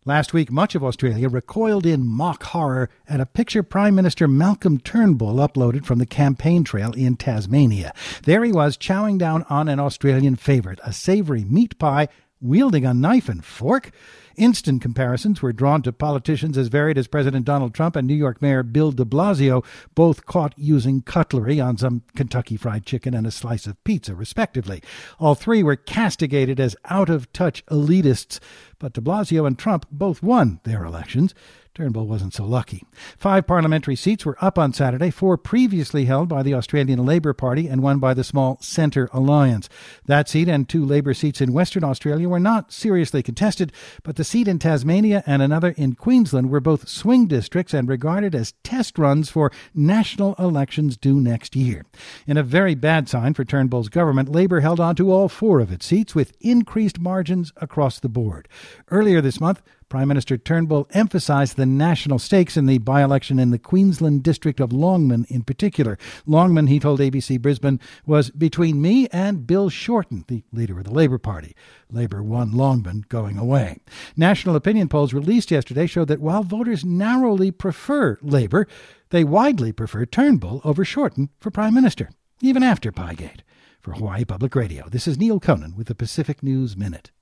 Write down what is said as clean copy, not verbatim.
Last week, much of Australia recoiled in mock horror at a picture Prime Minister Malcolm Turnbull uploaded from the campaign trail in Tasmania. There he was, chowing down on an Australian favourite, a savoury meat pie, wielding a knife and fork. Instant comparisons were drawn to politicians as varied as President Donald Trump and New York Mayor Bill de Blasio, both caught using cutlery on some Kentucky Fried Chicken and a slice of pizza, respectively. All three were castigated as out-of-touch elitists, but de Blasio and Trump both won their elections. Turnbull wasn't so lucky. 5 parliamentary seats were up on Saturday, 4 previously held by the Australian Labor Party and 1 by the small Centre Alliance. That seat and 2 Labor seats in Western Australia were not seriously contested, but the seat in Tasmania and another in Queensland were both swing districts and regarded as test runs for national elections due next year. In a very bad sign for Turnbull's government, Labor held on to all 4 of its seats with increased margins across the board. Earlier this month, Prime Minister Turnbull emphasised the national stakes in the by-election in the Queensland district of Longman in particular. Longman, he told ABC Brisbane, was between me and Bill Shorten, the leader of the Labor Party. Labor won Longman going away. National opinion polls released yesterday showed that while voters narrowly prefer Labor, they widely prefer Turnbull over Shorten for Prime Minister, even after Piegate. For Hawaii Public Radio, this is Neil Conan with the Pacific News Minute.